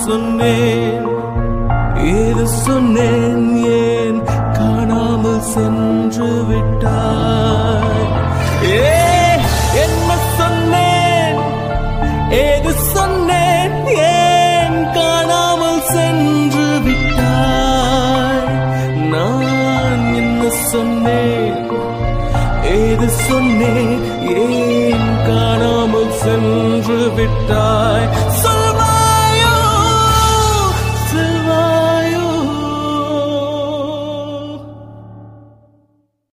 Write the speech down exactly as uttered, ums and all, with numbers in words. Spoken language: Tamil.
சொன்னேன், ஏது சொன்னேன், ஏன் காணாமல் சென்று விட்டாய்? ஏ என்ன சொன்னேன், ஏது சொன்னேன், ஏன் காணாமல் சென்று விட்டாய்? நான் என்ன சொன்னேன், ஏது சொன்னேன், ஏன் காணாமல் சென்று விட்டாய்?